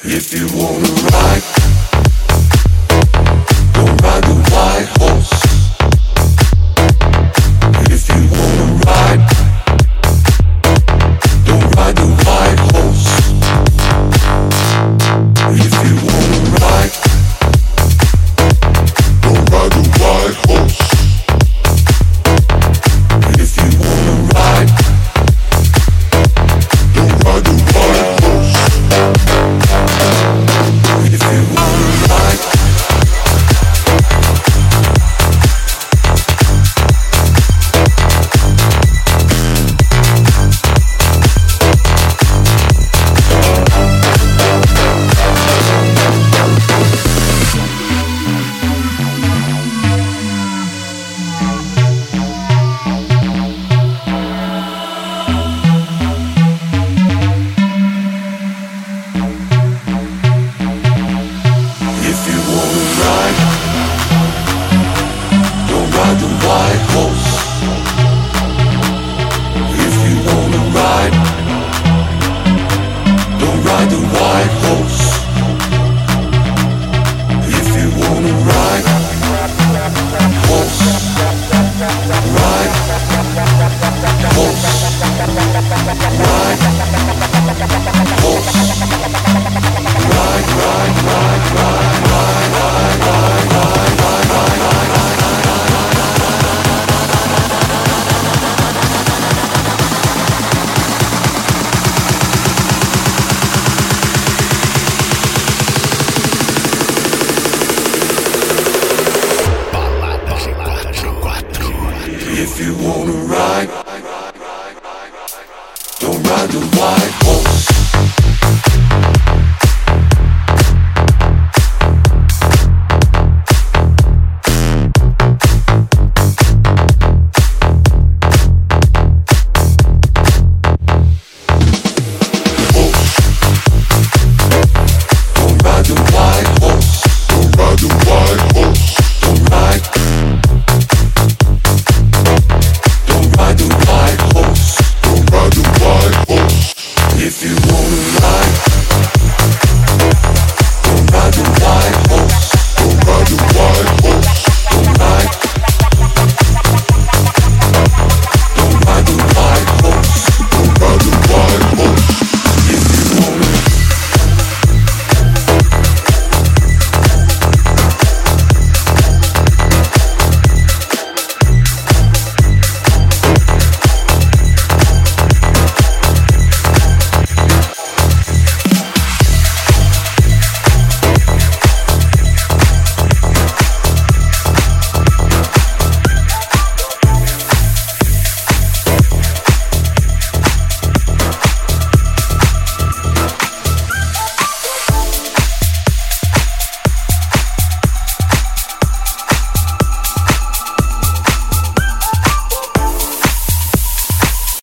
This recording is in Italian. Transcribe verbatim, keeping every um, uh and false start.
If you wanna ride, don't ride the white horse. If you wanna ride, don't ride the white horse. If you wanna ride, don't ride the white horse. If you wanna ride, don't ride the white horse. If you wanna ride, if you wanna ride, don't ride the white horse. If you wanna ride, don't ride the white horse. If you wanna ride, horse, ride, horse, ride, horse, ride, ride, ride, ride, ride, ride, ride, ride, ride, ride, ride, ride. If you wanna ride,